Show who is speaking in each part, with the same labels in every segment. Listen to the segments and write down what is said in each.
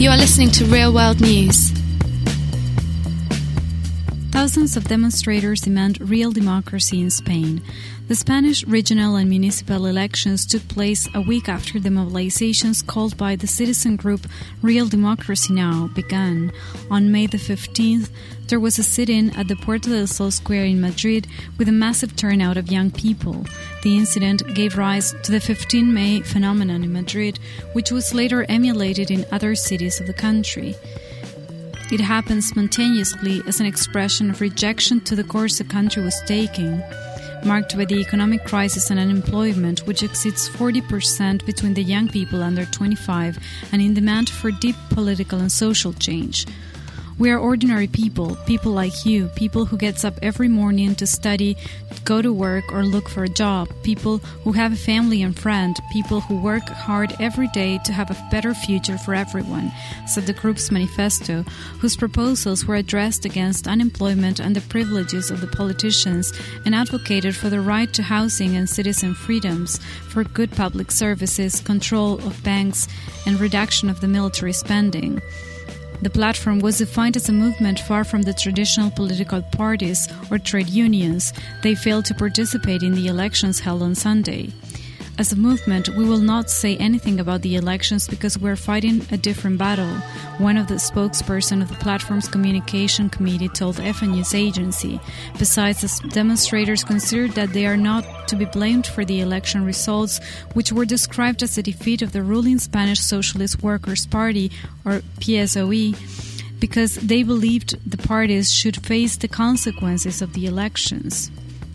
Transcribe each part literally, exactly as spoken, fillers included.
Speaker 1: You are listening to Real World News.
Speaker 2: Thousands of demonstrators demand real democracy in Spain. The Spanish regional and municipal elections took place a week after the mobilizations called by the citizen group Real Democracy Now! Began. On May the fifteenth, there was a sit-in at the Puerta del Sol Square in Madrid with a massive turnout of young people. The incident gave rise to the fifteen May phenomenon in Madrid, which was later emulated in other cities of the country. It happened spontaneously as an expression of rejection to the course the country was taking, marked by the economic crisis and unemployment, which exceeds forty percent between the young people under twenty-five, and in demand for deep political and social change. We are ordinary people, people like you, people who gets up every morning to study, go to work or look for a job, people who have a family and friend, people who work hard every day to have a better future for everyone, said the group's manifesto, whose proposals were addressed against unemployment and the privileges of the politicians and advocated for the right to housing and citizen freedoms, for good public services, control of banks, and reduction of the military spending. The platform was defined as a movement far from the traditional political parties or trade unions. They failed to participate in the elections held on Sunday. As a movement, we will not say anything about the elections because we're fighting a different battle, one of the spokesperson of the platform's communication committee told F A News Agency. Besides, the demonstrators considered that they are not to be blamed for the election results, which were described as a defeat of the ruling Spanish Socialist Workers' Party, or P S O E, because they believed the parties should face the consequences of the elections.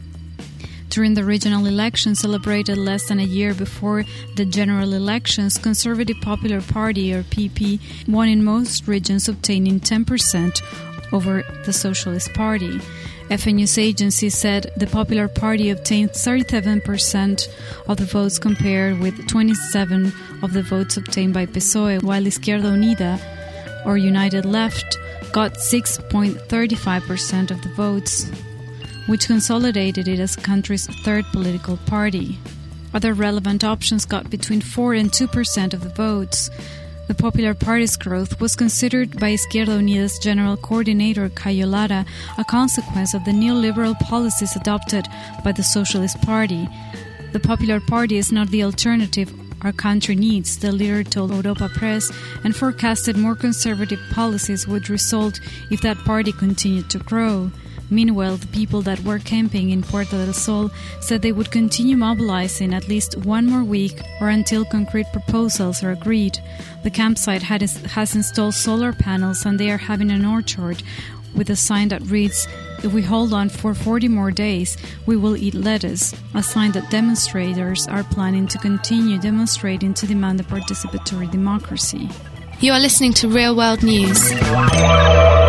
Speaker 2: During the regional elections celebrated less than a year before the general elections, Conservative Popular Party, or P P, won in most regions, obtaining ten percent over the Socialist Party. F A News Agency said the Popular Party obtained thirty-seven percent of the votes compared with twenty-seven of the votes obtained by P S O E, while Izquierda Unida, or United Left, got six point three five percent of the votes, which consolidated it as the country's third political party. Other relevant options got between four and two percent of the votes. The Popular Party's growth was considered by Izquierda Unida's general coordinator, Cayo Lara, a consequence of the neoliberal policies adopted by the Socialist Party. The Popular Party is not the alternative our country needs, the leader told Europa Press, and forecasted more conservative policies would result if that party continued to grow. Meanwhile, the people that were camping in Puerta del Sol said they would continue mobilizing at least one more week or until concrete proposals are agreed. The campsite had, has installed solar panels and they are having an orchard with a sign that reads, "If we hold on for forty more days, we will eat lettuce," a sign that demonstrators are planning to continue demonstrating to demand a participatory democracy.
Speaker 1: You are listening to Real World News.